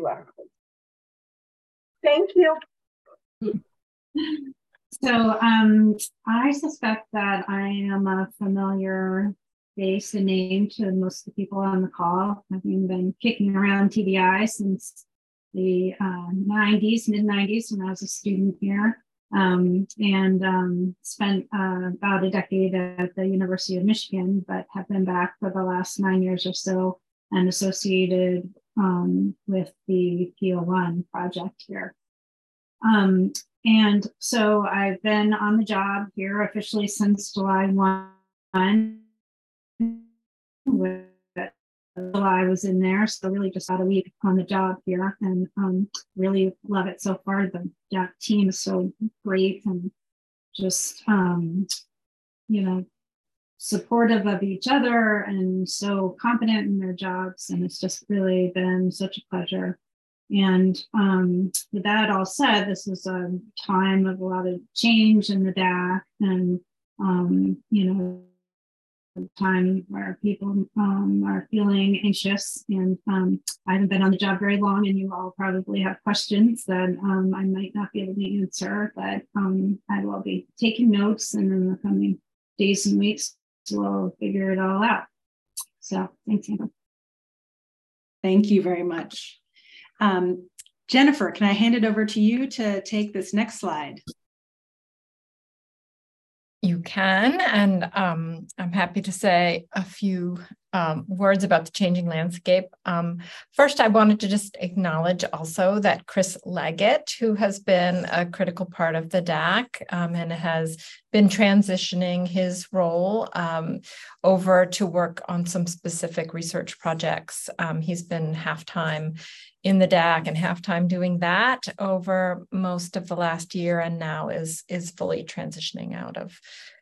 QR code. Thank you. So I suspect that I am a familiar face and name to most of the people on the call, having been kicking around TBI since the 90s, mid-90s, when I was a student here, and spent about a decade at the University of Michigan, but have been back for the last 9 years or so and associated with the PO1 project here. And so I've been on the job here officially since July 1. I was in there, so really just about a week on the job here, and really love it so far. The team is so great and just supportive of each other and so competent in their jobs, and it's just really been such a pleasure. And with that all said, this is a time of a lot of change in the DAC, and a time where people are feeling anxious. And I haven't been on the job very long, and you all probably have questions that I might not be able to answer, but I will be taking notes, and in the coming days and weeks, we'll figure it all out. So thanks, Amber. Thank you very much. Jennifer, can I hand it over to you to take this next slide? You can, and I'm happy to say a few words about the changing landscape. First, I wanted to just acknowledge also that Chris Leggett, who has been a critical part of the DAC and has been transitioning his role over to work on some specific research projects. He's been half-time in the DAC and half-time doing that over most of the last year, and now is fully transitioning out of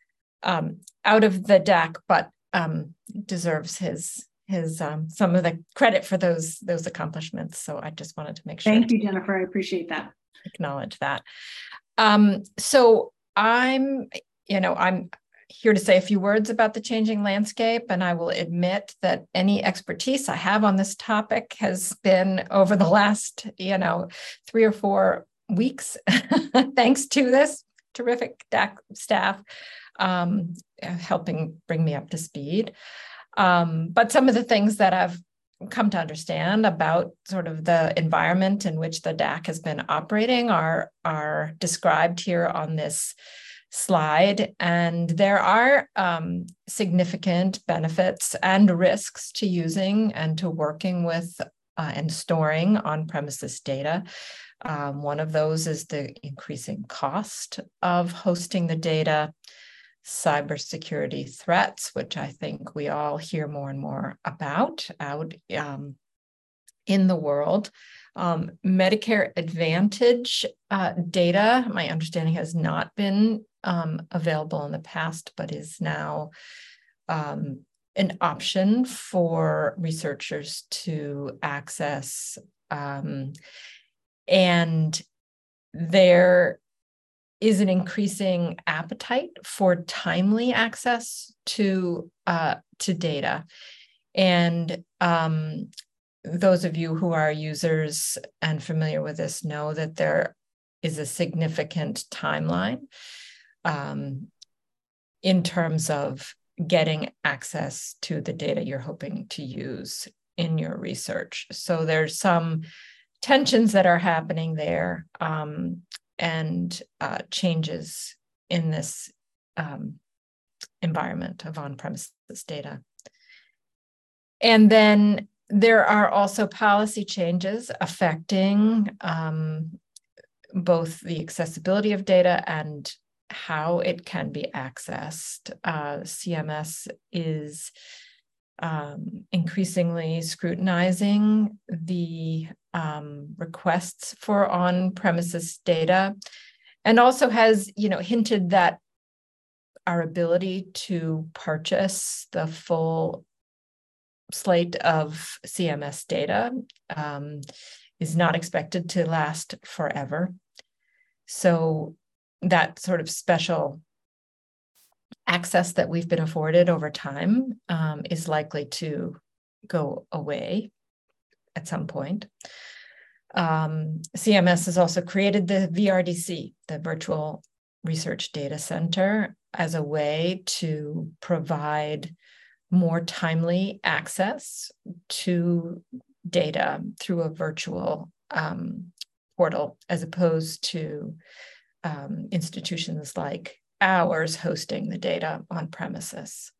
the DAC, but deserves his some of the credit for those accomplishments. So I just wanted to make sure. Thank you, Jennifer. I appreciate that. Acknowledge that. So I'm here to say a few words about the changing landscape, and I will admit that any expertise I have on this topic has been over the last 3 or 4 weeks, thanks to this terrific DAC staff helping bring me up to speed. But some of the things that I've come to understand about sort of the environment in which the DAC has been operating are described here on this slide. And there are significant benefits and risks to using and to working with and storing on-premises data. One of those is the increasing cost of hosting the data, cybersecurity threats, which I think we all hear more and more about out in the world. Medicare Advantage data, my understanding, has not been available in the past, but is now an option for researchers to access. And there is an increasing appetite for timely access to data. And those of you who are users and familiar with this know that there is a significant timeline in terms of getting access to the data you're hoping to use in your research. So there's some tensions that are happening there and changes in this environment of on-premises data. And then there are also policy changes affecting both the accessibility of data and how it can be accessed. CMS is increasingly scrutinizing the requests for on-premises data, and also has, hinted that our ability to purchase the full slate of CMS data is not expected to last forever. So that sort of special access that we've been afforded over time is likely to go away at some point. CMS has also created the VRDC, the Virtual Research Data Center, as a way to provide more timely access to data through a virtual portal, as opposed to institutions like ours hosting the data on premises.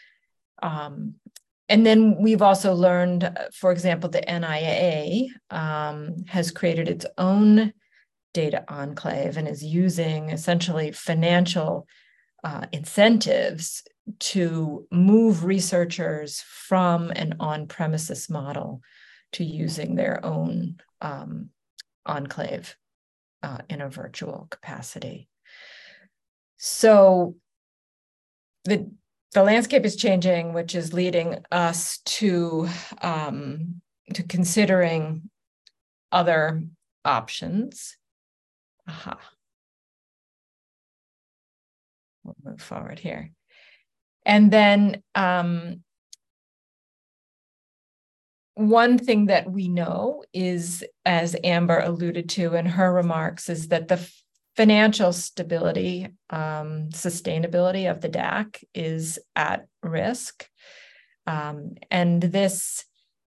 And then we've also learned, for example, the NIA has created its own data enclave and is using essentially financial incentives to move researchers from an on-premises model to using their own enclave in a virtual capacity. So the landscape is changing, which is leading us to considering other options. We'll move forward here. And then one thing that we know is, as Amber alluded to in her remarks, is that the financial stability, sustainability of the DAC is at risk. And this,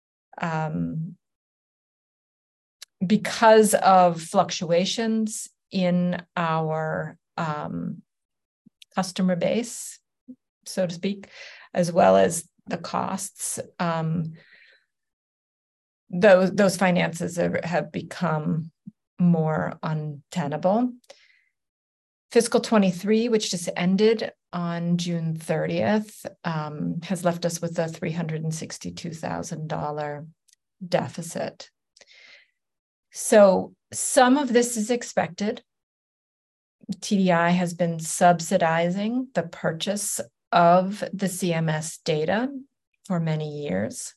because of fluctuations in our customer base, so to speak, as well as the costs, those finances have become more untenable. Fiscal 23, which just ended on June 30th, has left us with a $362,000 deficit. So some of this is expected. TDI has been subsidizing the purchase of the CMS data for many years.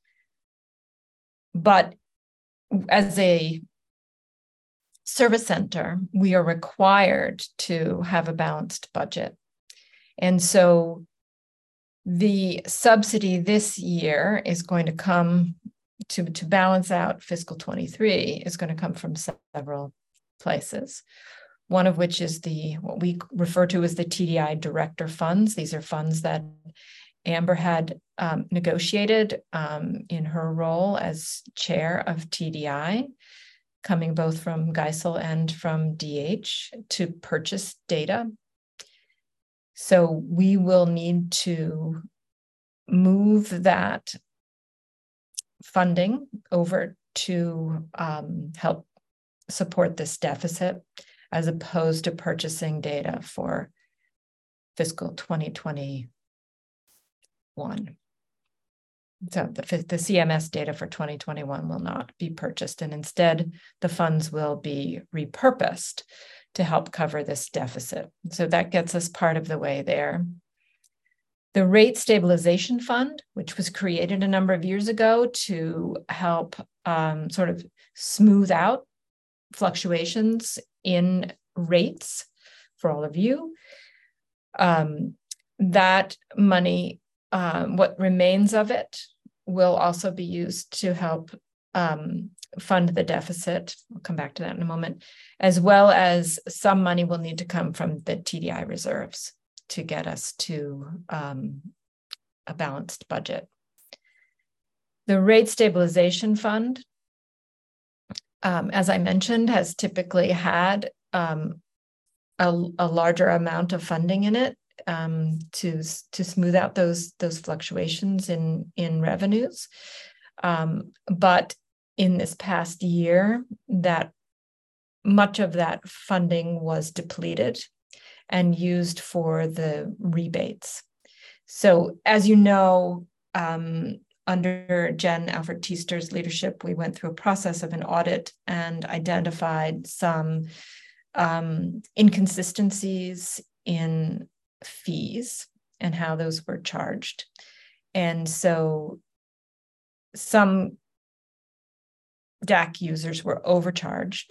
But as a service center, we are required to have a balanced budget. And so the subsidy this year is going to come to balance out fiscal 23 is going to come from several places. One of which is what we refer to as the TDI director funds. These are funds that Amber had negotiated in her role as chair of TDI, coming both from Geisel and from DH to purchase data. So we will need to move that funding over to help support this deficit, as opposed to purchasing data for fiscal 2021. So the CMS data for 2021 will not be purchased, and instead the funds will be repurposed to help cover this deficit. So that gets us part of the way there. The Rate Stabilization Fund, which was created a number of years ago to help sort of smooth out fluctuations in rates for all of you, that money, what remains of it, will also be used to help fund the deficit. I'll come back to that in a moment, as well as some money will need to come from the TDI reserves to get us to a balanced budget. The Rate Stabilization Fund, as I mentioned, has typically had a larger amount of funding in it to smooth out those fluctuations in revenues. But in this past year, that much of that funding was depleted and used for the rebates. So as you know, under Jen Alfred-Teester's leadership, we went through a process of an audit and identified some inconsistencies in fees and how those were charged. And so some DAC users were overcharged,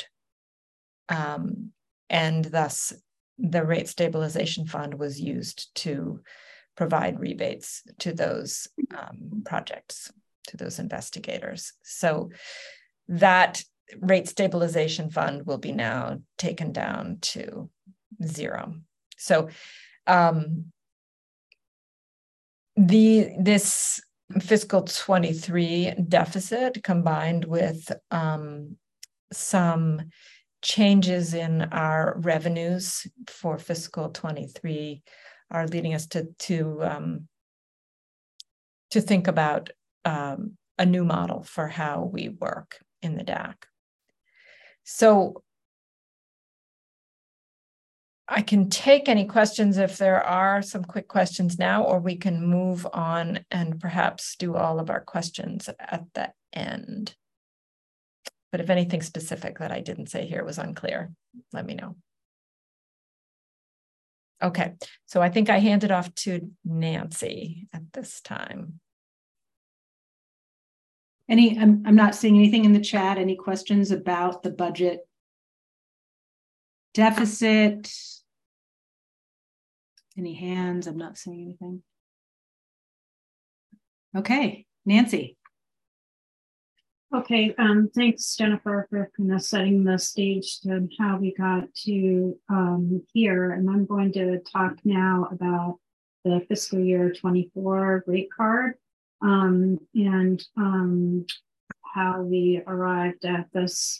and thus the Rate Stabilization Fund was used to provide rebates to those projects, to those investigators. So that rate stabilization fund will be now taken down to 0. So this fiscal 23 deficit, combined with some changes in our revenues for fiscal 23, are leading us to think about a new model for how we work in the DAC. So I can take any questions if there are some quick questions now, or we can move on and perhaps do all of our questions at the end. But if anything specific that I didn't say here was unclear, let me know. Okay, so I think I hand it off to Nancy at this time. I'm not seeing anything in the chat. Any questions about the budget deficit? Any hands? I'm not seeing anything. Okay, Nancy. Okay, thanks, Jennifer, for kind of setting the stage to how we got to here. And I'm going to talk now about the fiscal year 24 rate card and how we arrived at this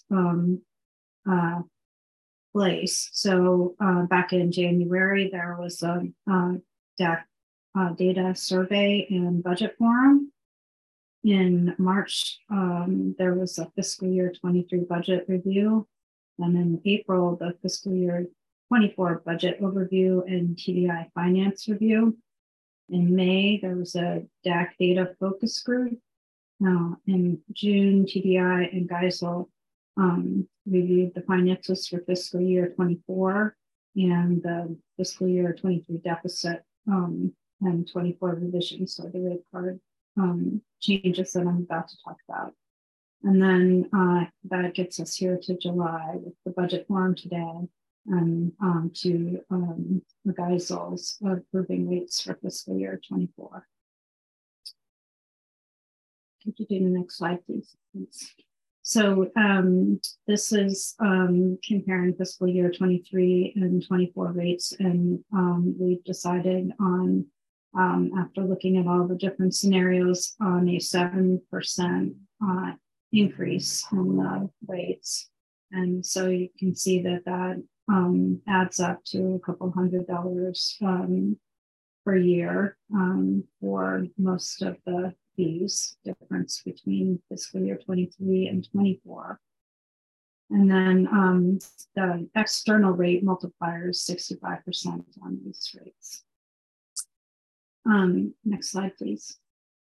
place. So back in January, there was a DAC data survey and budget forum. In March, there was a fiscal year 23 budget review. And in April, the fiscal year 24 budget overview and TDI finance review. In May, there was a DAC data focus group. In June, TDI and Geisel reviewed the finances for fiscal year 24 and the fiscal year 23 deficit and 24 revisions, so the rate card changes that I'm about to talk about. And then that gets us here to July with the budget forum today and to the Geisel's approving rates for fiscal year 24. Could you do the next slide, please? Thanks. So this is comparing fiscal year 23 and 24 rates, and we've decided on, after looking at all the different scenarios, on a 7% increase in the rates. And so you can see that that adds up to a couple $100 per year for most of the fees difference between fiscal year 23 and 24. And then the external rate multiplier is 65% on these rates. Next slide, please.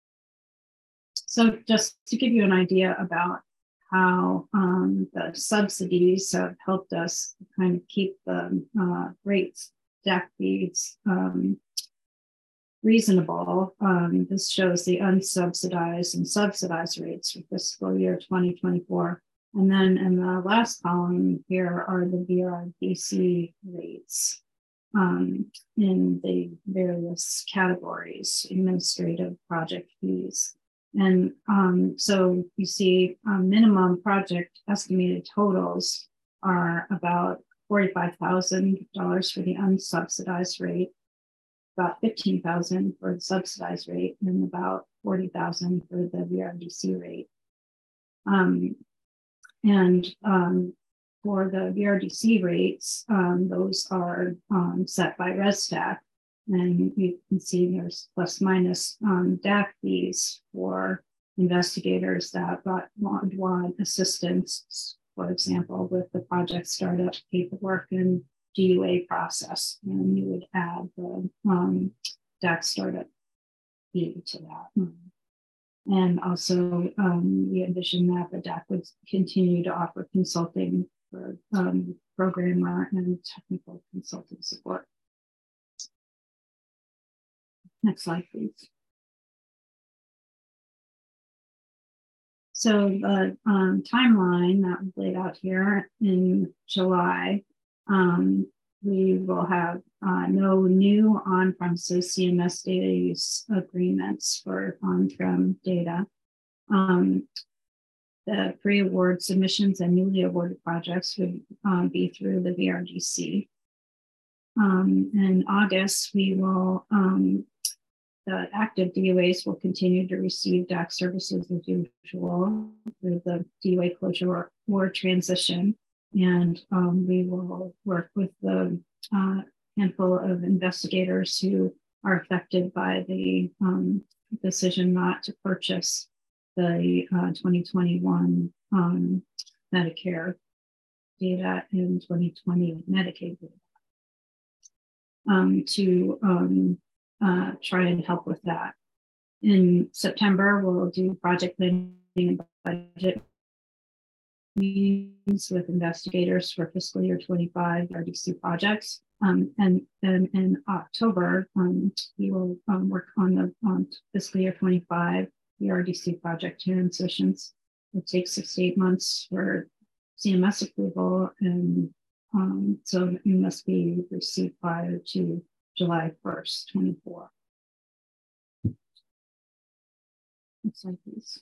So just to give you an idea about how the subsidies have helped us kind of keep the rates, DAC fees, reasonable. This shows the unsubsidized and subsidized rates for fiscal year 2024. And then in the last column here are the VRDC rates in the various categories, administrative project fees. And so you see minimum project estimated totals are about $45,000 for the unsubsidized rate, about $15,000 for the subsidized rate, and about $40,000 for the VRDC rate. For the VRDC rates, those are set by RESTAC, and you can see there's plus minus DAC fees for investigators that want assistance, for example, with the project startup paperwork and GUA process, and you would add the DAC startup fee to that. And also, we envision that the DAC would continue to offer consulting for programmer and technical consulting support. Next slide, please. So the timeline that was laid out here in July, we will have no new on-premises CMS data use agreements for on-prem data. the pre-award submissions and newly awarded projects would be through the VRDC. In August, we will, the active DUAs will continue to receive DAC services as usual through the DUA closure or transition. And we will work with the handful of investigators who are affected by the decision not to purchase the 2021 Medicare data and 2020 Medicaid data. To try and help with that. In September, we'll do project planning and budget meetings with investigators for fiscal year 25 RDC projects. And then in October, we will work on the fiscal year 25 RDC project transitions. It takes 6 to 8 months for CMS approval, and so it must be received prior to July 1st, 24. Next slide, please.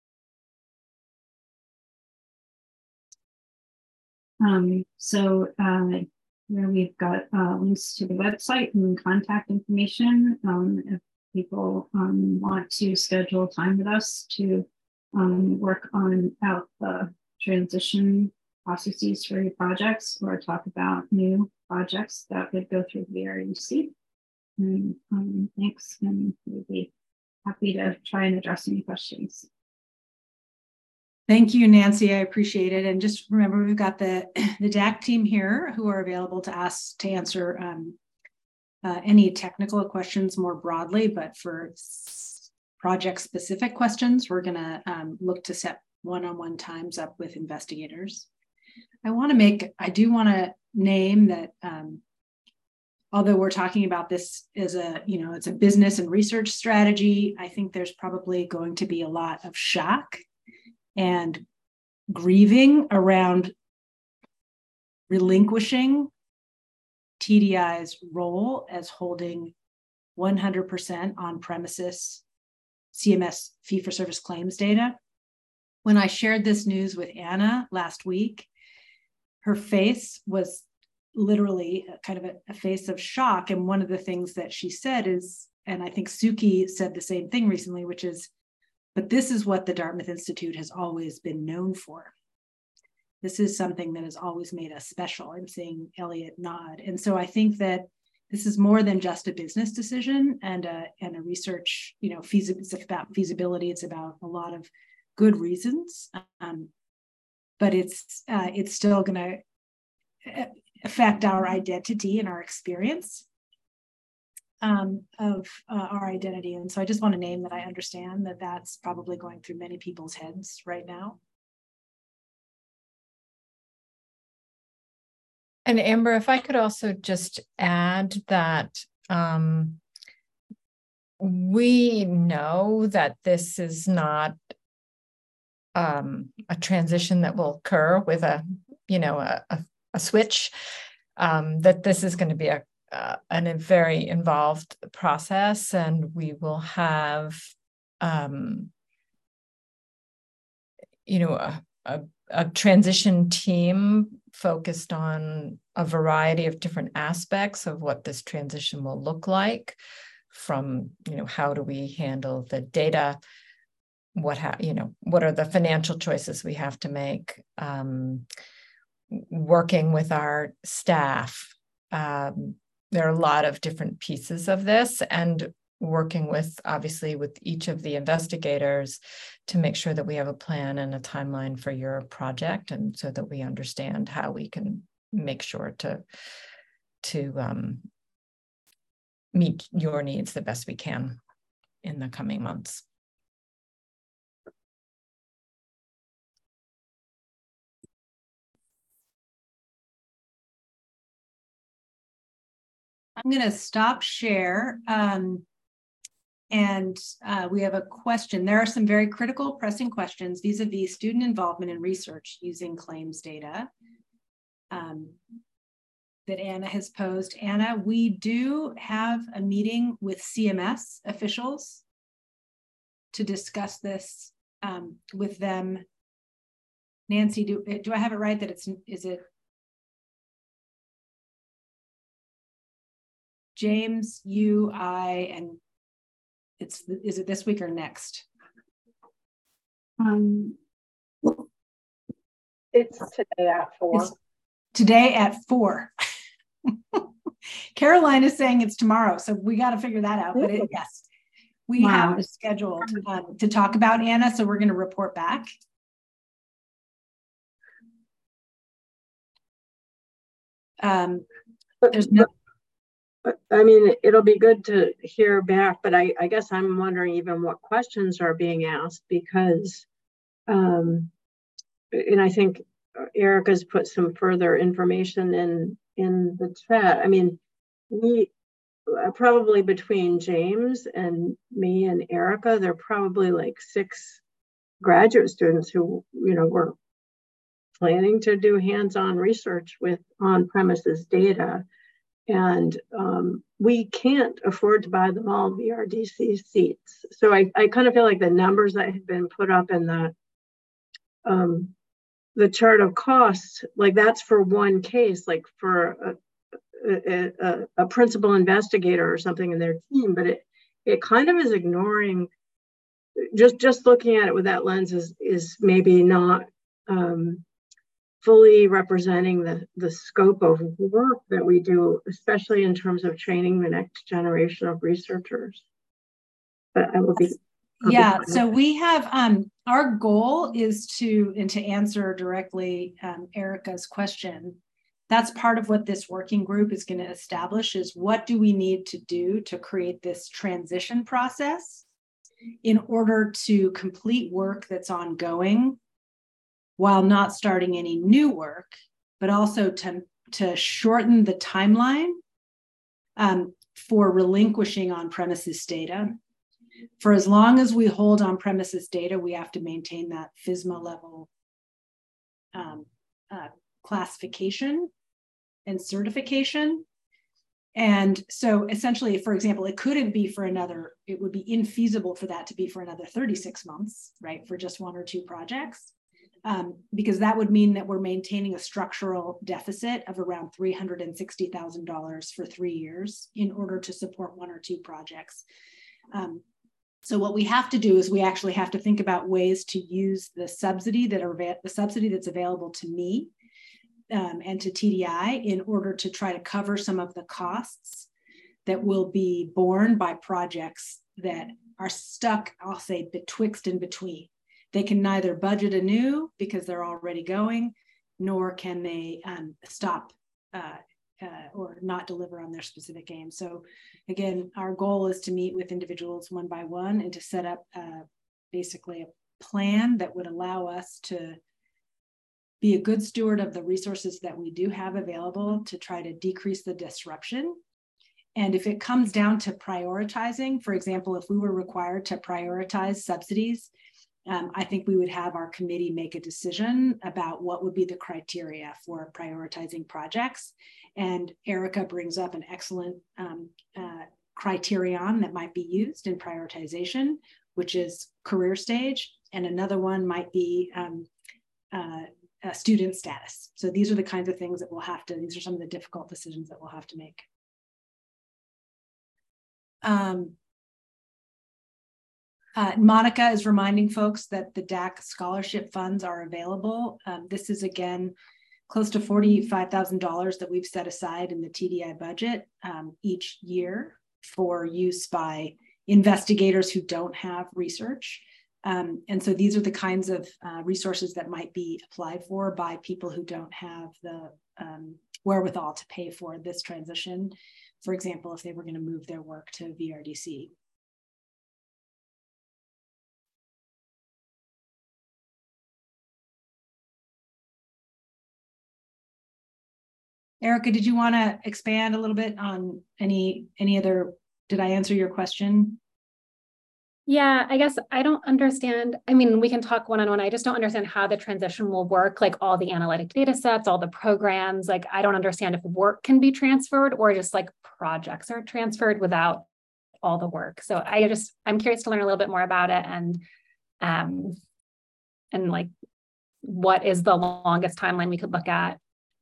Where we've got links to the website and contact information. If people want to schedule time with us to work out the transition processes for your projects or talk about new projects, that would go through the VRDC. And thanks, and we'll be happy to try and address any questions. Thank you, Nancy. I appreciate it. And just remember, we've got the DAC team here who are available to answer any technical questions more broadly, but for project-specific questions, we're going to look to set one-on-one times up with investigators. I do want to name that although we're talking about this as it's a business and research strategy, I think there's probably going to be a lot of shock and grieving around relinquishing TDI's role as holding 100% on-premises CMS fee-for-service claims data. When I shared this news with Anna last week, her face was literally kind of a face of shock. And one of the things that she said is, and I think Suki said the same thing recently, which is, but this is what the Dartmouth Institute has always been known for. This is something that has always made us special. I'm seeing Elliot nod. And so I think that this is more than just a business decision and a research, it's about feasibility. It's about a lot of good reasons, but it's still going to affect our identity and our experience of our identity. And so I just want to name that I understand that that's probably going through many people's heads right now. And Amber, if I could also just add that we know that this is not a transition that will occur with a switch, that this is going to be a very involved process, and we will have a transition team focused on a variety of different aspects of what this transition will look like, from how do we handle the data, what are the financial choices we have to make, working with our staff. There are a lot of different pieces of this, and working obviously with each of the investigators to make sure that we have a plan and a timeline for your project, and so that we understand how we can make sure to meet your needs the best we can in the coming months. I'm going to stop share. And we have a question. There are some very critical, pressing questions vis-a-vis student involvement in research using claims data that Anna has posed. Anna, we do have a meeting with CMS officials to discuss this with them Nancy, do I have it right that is it James, you, I, and is it this week or next? It's today at 4. It's today at 4. Caroline is saying it's tomorrow, so we got to figure that out. But yes, we have scheduled to talk about Anna, so we're going to report back. There's no. I mean, it'll be good to hear back, but I guess I'm wondering even what questions are being asked, because, and I think Erica's put some further information in the chat. I mean, we probably, between James and me and Erica, there are probably like 6 graduate students who, were planning to do hands-on research with on-premises data. And we can't afford to buy them all VRDC seats. So I kind of feel like the numbers that have been put up in the chart of costs, like that's for one case, like for a principal investigator or something in their team, but it kind of is ignoring, just looking at it with that lens is maybe not fully representing the scope of work that we do, especially in terms of training the next generation of researchers. But I will be. Yeah, so we have, our goal is to answer directly Erica's question. That's part of what this working group is going to establish, is what do we need to do to create this transition process in order to complete work that's ongoing while not starting any new work, but also to shorten the timeline for relinquishing on-premises data. For as long as we hold on-premises data, we have to maintain that FSMA level classification and certification. And so essentially, for example, it would be infeasible for that to be for another 36 months, right, for just 1 or 2 projects. Because that would mean that we're maintaining a structural deficit of around $360,000 for 3 years in order to support 1 or 2 projects. So what we have to do is we actually have to think about ways to use the subsidy that's available to me and to TDI in order to try to cover some of the costs that will be borne by projects that are stuck, I'll say, betwixt and between. They can neither budget anew because they're already going, nor can they stop or not deliver on their specific aim. So again, our goal is to meet with individuals one by one and to set up basically a plan that would allow us to be a good steward of the resources that we do have available to try to decrease the disruption. And if it comes down to prioritizing, for example, if we were required to prioritize subsidies, I think we would have our committee make a decision about what would be the criteria for prioritizing projects. And Erica brings up an excellent criterion that might be used in prioritization, which is career stage. And another one might be student status. So these are the kinds of things that these are some of the difficult decisions that we'll have to make. Monica is reminding folks that the DAC scholarship funds are available. This is, again, close to $45,000 that we've set aside in the TDI budget each year for use by investigators who don't have research. And so these are the kinds of resources that might be applied for by people who don't have the wherewithal to pay for this transition. For example, if they were going to move their work to VRDC. Erica, did you want to expand a little bit on any other, did I answer your question? Yeah, I guess I don't understand. I mean, we can talk one-on-one. I just don't understand how the transition will work, like all the analytic data sets, all the programs. Like, I don't understand if work can be transferred or just like projects are transferred without all the work. So I'm curious to learn a little bit more about it and like what is the longest timeline we could look at?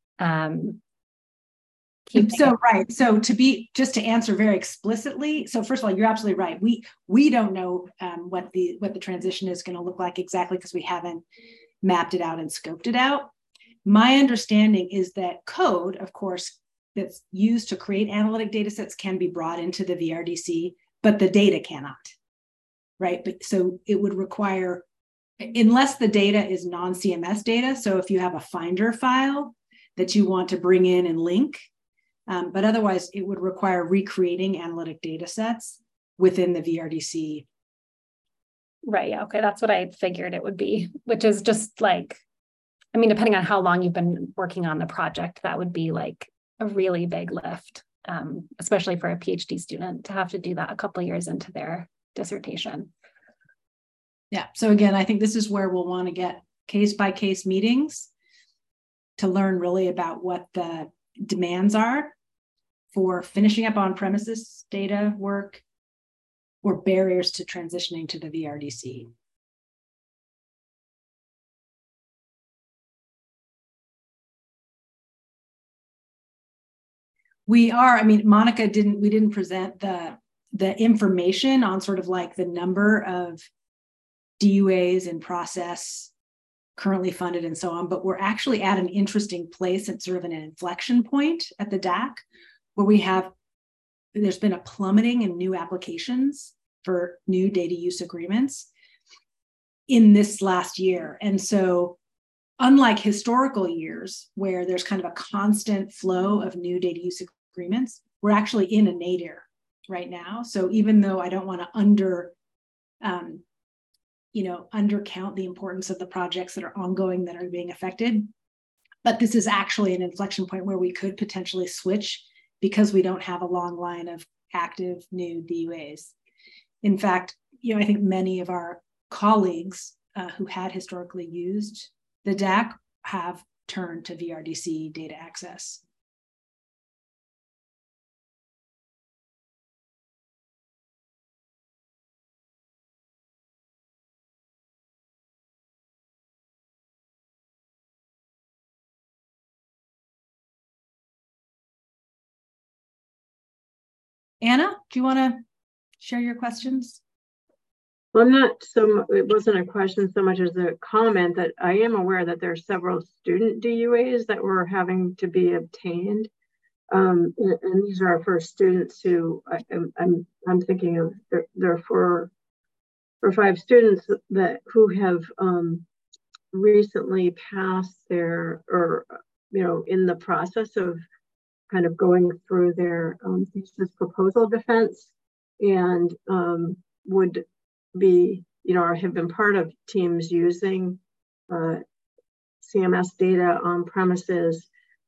Right. So just to answer very explicitly. So first of all, you're absolutely right. We don't know what the transition is going to look like exactly because we haven't mapped it out and scoped it out. My understanding is that code, of course, that's used to create analytic data sets can be brought into the VRDC, but the data cannot, right? But so it would require, unless the data is non-CMS data, so if you have a Finder file that you want to bring in and link, but otherwise it would require recreating analytic data sets within the VRDC. Right, yeah, okay, that's what I figured it would be, which is just like, I mean, depending on how long you've been working on the project, that would be like a really big lift, especially for a PhD student to have to do that a couple of years into their dissertation. Yeah, so again, I think this is where we'll want to get case-by-case meetings to learn really about what the demands are for finishing up on-premises data work or barriers to transitioning to the VRDC. Monica we didn't present the information on sort of like the number of DUAs in process currently funded and so on, but we're actually at an interesting place at sort of an inflection point at the DAC where there's been a plummeting in new applications for new data use agreements in this last year. And so unlike historical years where there's kind of a constant flow of new data use agreements, we're actually in a nadir right now. So even though I don't want to undercount the importance of the projects that are ongoing that are being affected, but this is actually an inflection point where we could potentially switch because we don't have a long line of active new DUAs. In fact, I think many of our colleagues who had historically used the DAC have turned to VRDC data access. Anna, do you want to share your questions? Well, it wasn't a question so much as a comment that I am aware that there are several student DUAs that were having to be obtained. And these are for students who I'm thinking of, there are 4 or 5 students who have recently passed in the process of kind of going through their thesis proposal defense and would be, or have been part of teams using CMS data on premises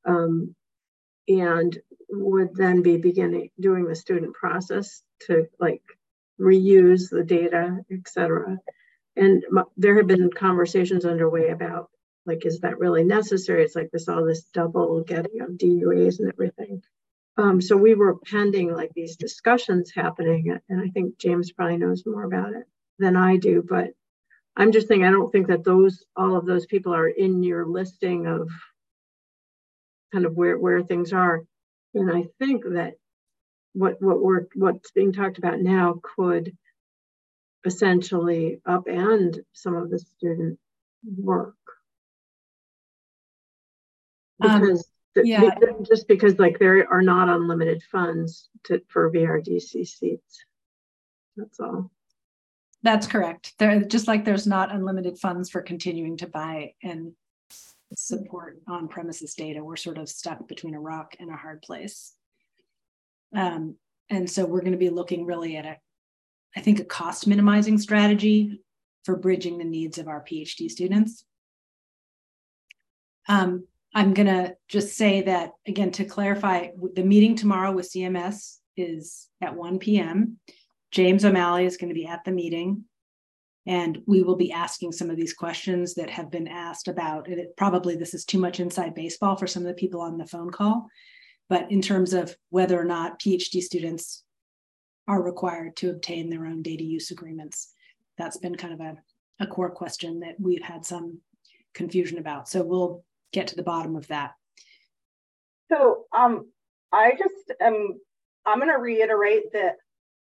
and would then be doing the student process to like reuse the data, et cetera. And there have been conversations underway about like, is that really necessary? It's like all this double getting of DUAs and everything. So we were pending like these discussions happening, and I think James probably knows more about it than I do, but I'm just thinking, I don't think that all of those people are in your listing of kind of where things are. And I think that what's being talked about now could essentially upend some of the student work. Because just because like there are not unlimited funds for VRDC seats. That's all. That's correct. Just like there's not unlimited funds for continuing to buy and support on-premises data, we're sort of stuck between a rock and a hard place. And so we're going to be looking really at a cost minimizing strategy for bridging the needs of our PhD students. I'm going to just say that, again, to clarify, the meeting tomorrow with CMS is at 1 p.m. James O'Malley is going to be at the meeting, and we will be asking some of these questions that have been asked about. Probably this is too much inside baseball for some of the people on the phone call, but in terms of whether or not PhD students are required to obtain their own data use agreements, that's been kind of a core question that we've had some confusion about. So we'll get to the bottom of that. So I just I'm going to reiterate that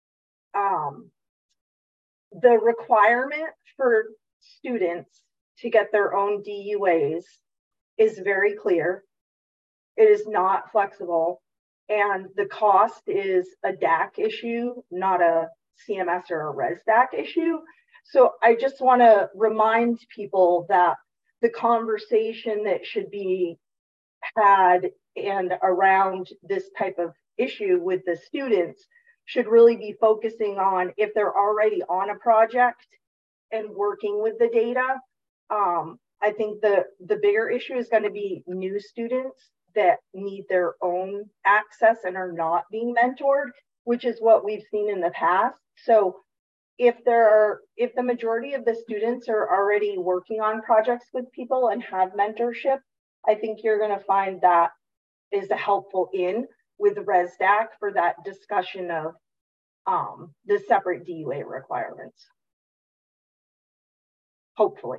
the requirement for students to get their own DUAs is very clear. It is not flexible, and the cost is a DAC issue, not a CMS or a ResDAC issue. So I just want to remind people that the conversation that should be had and around this type of issue with the students should really be focusing on if they're already on a project and working with the data. I think the bigger issue is going to be new students that need their own access and are not being mentored, which is what we've seen in the past. So if the majority of the students are already working on projects with people and have mentorship, I think you're going to find that is a helpful in with ResDAC for that discussion of the separate DUA requirements. Hopefully.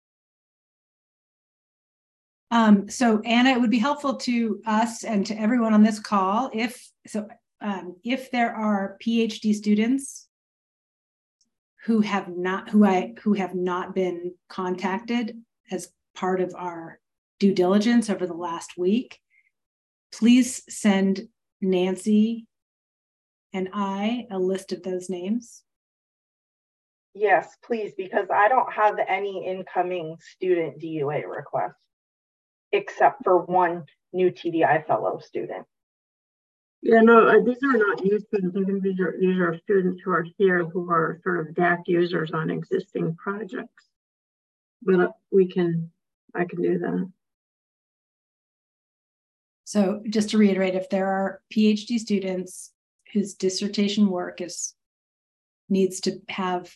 So Anna, it would be helpful to us and to everyone on this call if there are PhD students who have not been contacted as part of our due diligence over the last week, please send Nancy and I a list of those names. Yes, please, because I don't have any incoming student DUA requests, except for one new TDI fellow student. Yeah, no, these are not new students. I think these are students who are here who are sort of DAC users on existing projects. But I can do that. So just to reiterate, if there are PhD students whose dissertation work needs to have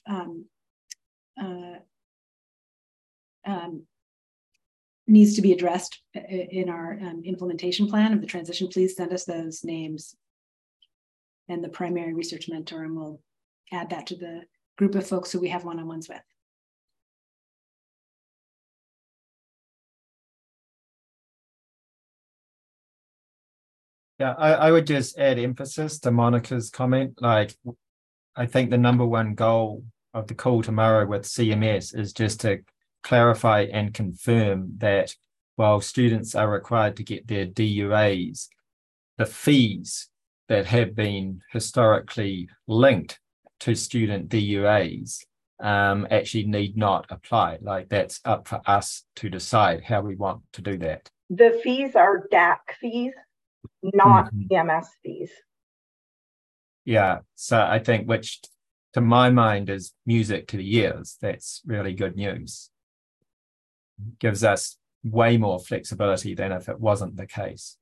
needs to be addressed in our implementation plan of the transition, please send us those names and the primary research mentor, and we'll add that to the group of folks who we have one-on-ones with. Yeah, I would just add emphasis to Monica's comment. Like, I think the number one goal of the call tomorrow with CMS is just to clarify and confirm that while students are required to get their DUAs, the fees that have been historically linked to student DUAs actually need not apply. Like, that's up for us to decide how we want to do that. The fees are DAC fees, not CMS fees. Yeah, so I think, which to my mind is music to the ears. That's really good news. Gives us way more flexibility than if it wasn't the case.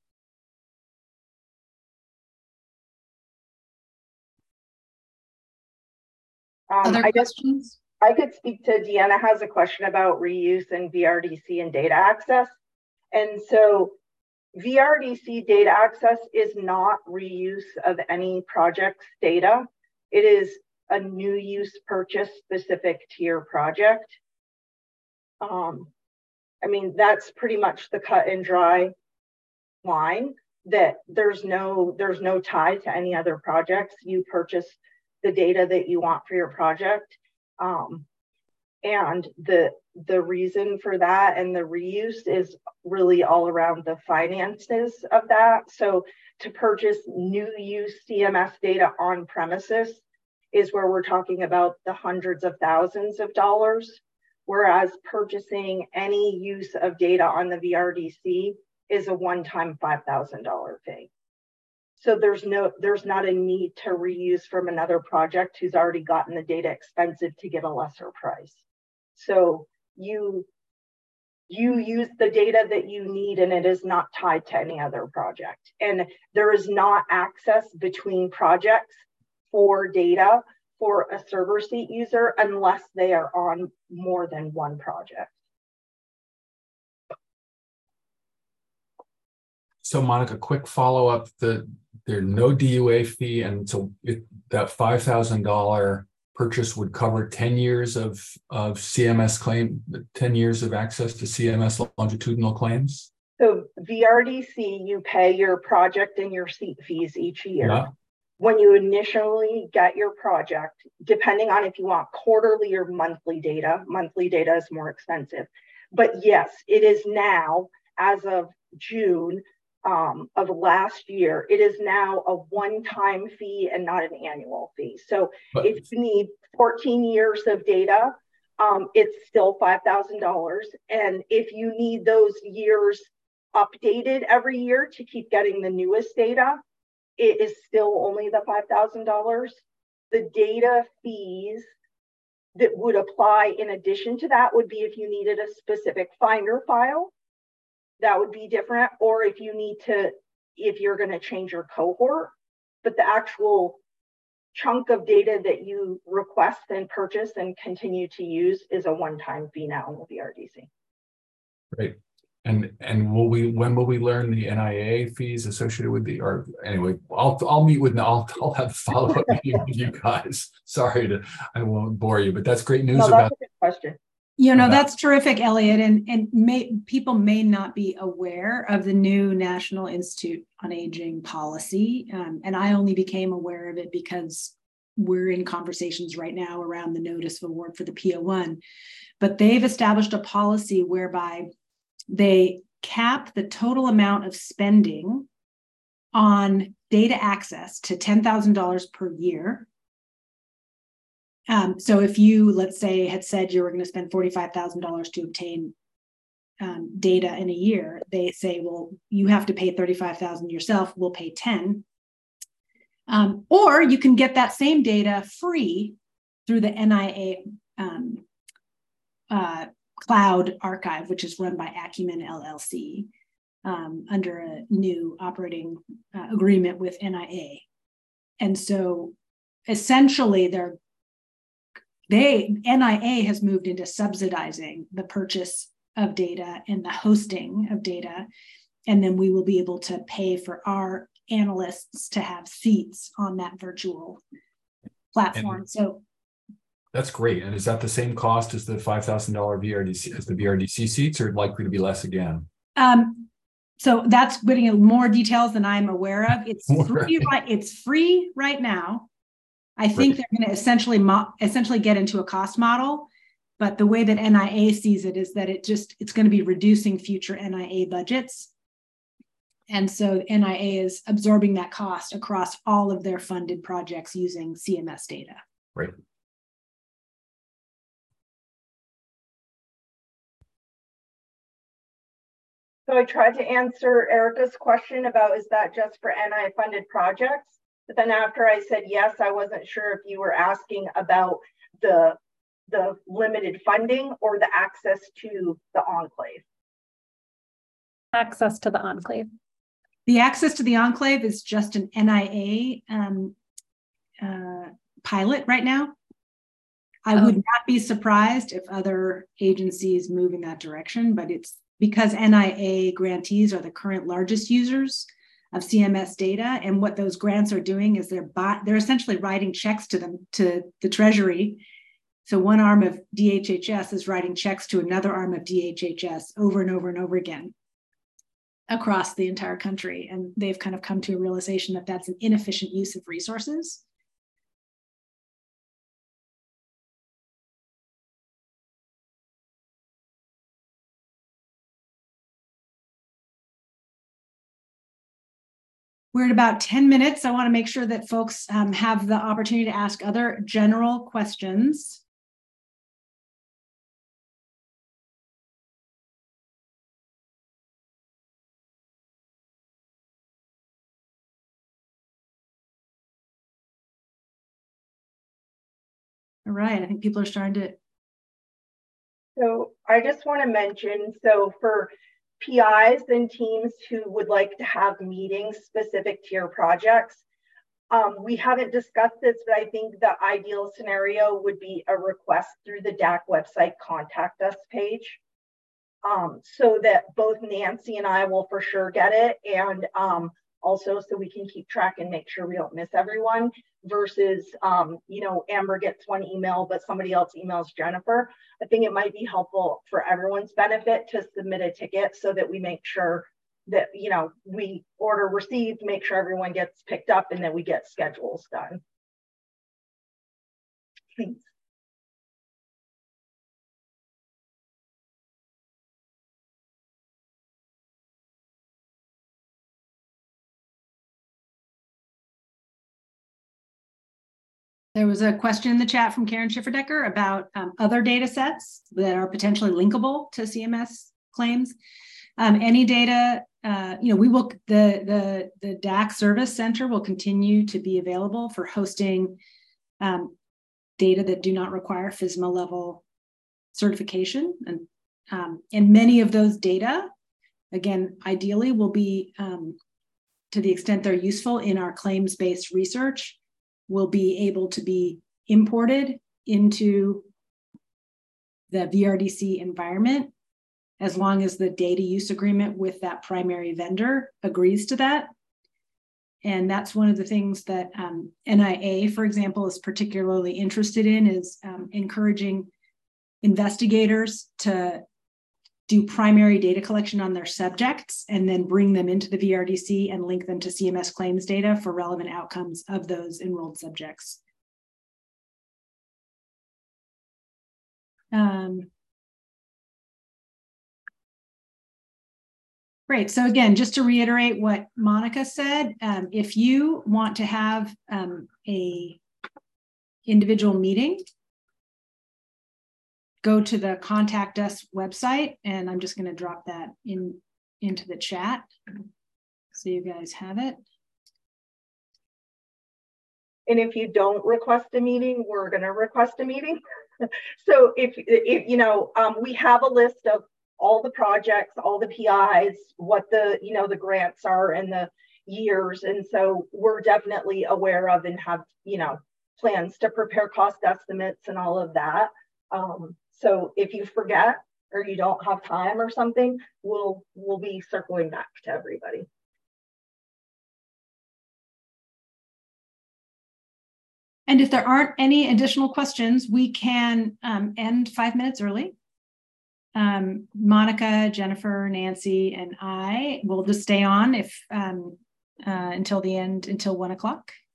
Other questions? I could speak to Deanna has a question about reuse and VRDC and data access. And so VRDC data access is not reuse of any project's data. It is a new use purchase specific to your project. I mean, that's pretty much the cut and dry line, that there's no tie to any other projects. You purchase the data that you want for your project. And the reason for that and the reuse is really all around the finances of that. So to purchase new use CMS data on premises is where we're talking about the hundreds of thousands of dollars, whereas purchasing any use of data on the VRDC is a one-time $5,000 fee. So there's not a need to reuse from another project who's already gotten the data expensive to get a lesser price. So you use the data that you need, and it is not tied to any other project. And there is not access between projects for data for a server seat user unless they are on more than one project. So Monica, quick follow-up, there's no DUA fee, and so that $5,000 purchase would cover 10 years of CMS claim, 10 years of access to CMS longitudinal claims? So VRDC, you pay your project and your seat fees each year. Yeah. When you initially get your project, depending on if you want quarterly or monthly data is more expensive. But yes, it is now, as of June of last year, it is now a one-time fee and not an annual fee. So if you need 14 years of data, it's still $5,000. And if you need those years updated every year to keep getting the newest data, it is still only the $5,000. The data fees that would apply in addition to that would be if you needed a specific Finder file, that would be different, or if you're going to change your cohort. But the actual chunk of data that you request and purchase and continue to use is a one-time fee now in the VRDC. Great. And when will we learn the NIA fees associated with the, or anyway, I'll meet with, I'll have a follow-up meeting with you guys. Sorry I won't bore you, but that's great news. No, that's a good question. That's terrific, Elliot. And people may not be aware of the new National Institute on Aging policy. And I only became aware of it because we're in conversations right now around the notice of award for the PO1. But they've established a policy whereby they cap the total amount of spending on data access to $10,000 per year. So if you, let's say, had said you were going to spend $45,000 to obtain data in a year, they say, well, you have to pay $35,000 yourself. We'll pay $10,000. Or you can get that same data free through the NIA cloud archive, which is run by Acumen LLC under a new operating agreement with NIA. And so essentially NIA has moved into subsidizing the purchase of data and the hosting of data. And then we will be able to pay for our analysts to have seats on that virtual platform. So that's great. And is that the same cost as the $5,000 VRDC, as the VRDC seats, or likely to be less again? So that's getting more details than I'm aware of. It's free right now. I think they're going to essentially get into a cost model, but the way that NIA sees it is that it's going to be reducing future NIA budgets. And so NIA is absorbing that cost across all of their funded projects using CMS data. Right. So I tried to answer Erica's question about, is that just for NIA funded projects? But then after I said yes, I wasn't sure if you were asking about the limited funding or the access to the enclave. Access to the enclave. The access to the enclave is just an NIA pilot right now. I would not be surprised if other agencies move in that direction, but it's because NIA grantees are the current largest users of CMS data, and what those grants are doing is they're essentially writing checks to the Treasury. So one arm of DHHS is writing checks to another arm of DHHS over and over and over again across the entire country, and they've kind of come to a realization that that's an inefficient use of resources. We're at about 10 minutes. I want to make sure that folks have the opportunity to ask other general questions. All right, I think people are starting to. So I just want to mention, so for PIs and teams who would like to have meetings specific to your projects, we haven't discussed this, but I think the ideal scenario would be a request through the DAC website contact us page, so that both Nancy and I will for sure get it, and also, so we can keep track and make sure we don't miss everyone, versus, you know, Amber gets one email, but somebody else emails Jennifer. I think it might be helpful for everyone's benefit to submit a ticket so that we make sure that, you know, we order received, make sure everyone gets picked up, and then we get schedules done. Thanks. There was a question in the chat from Karen Schifferdecker about other data sets that are potentially linkable to CMS claims. Any data, you know, we will, the DAC Service Center will continue to be available for hosting data that do not require FSMA level certification. And many of those data, again, ideally will be, to the extent they're useful in our claims-based research, will be able to be imported into the VRDC environment as long as the data use agreement with that primary vendor agrees to that. And that's one of the things that NIA, for example, is particularly interested in, is encouraging investigators to do primary data collection on their subjects and then bring them into the VRDC and link them to CMS claims data for relevant outcomes of those enrolled subjects. Great. So again, just to reiterate what Monica said, if you want to have a individual meeting, go to the Contact Us website, and I'm just going to drop that into the chat so you guys have it. And if you don't request a meeting, we're going to request a meeting. So if you know, we have a list of all the projects, all the PIs, what the, you know, the grants are and the years. And so we're definitely aware of and have, you know, plans to prepare cost estimates and all of that. So if you forget or you don't have time or something, we'll be circling back to everybody. And if there aren't any additional questions, we can end 5 minutes early. Monica, Jennifer, Nancy, and I will just stay on if until the end, until 1 o'clock.